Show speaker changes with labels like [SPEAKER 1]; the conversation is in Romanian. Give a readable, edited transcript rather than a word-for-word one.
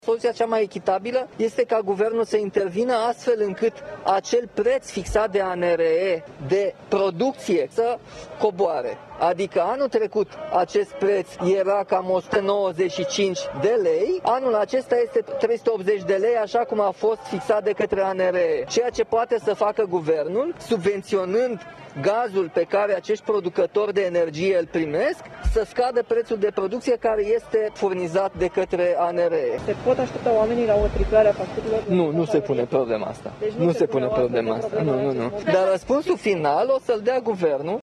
[SPEAKER 1] Soluția cea mai echitabilă este ca guvernul să intervină astfel încât acel preț fixat de ANRE de producție să coboare. Adică anul trecut acest preț era cam 195 de lei, anul acesta este 380 de lei, așa cum a fost fixat de către ANRE. Ceea ce poate să facă guvernul, subvenționând gazul pe care acești producători de energie îl primesc, să scadă prețul de producție care este furnizat de către ANRE.
[SPEAKER 2] Se pot aștepta oamenii la o triplare a facturilor?
[SPEAKER 1] Nu se pune problema asta.
[SPEAKER 2] Deci
[SPEAKER 1] nu se pune problema asta. Nu. Dar răspunsul final o să-l dea guvernul.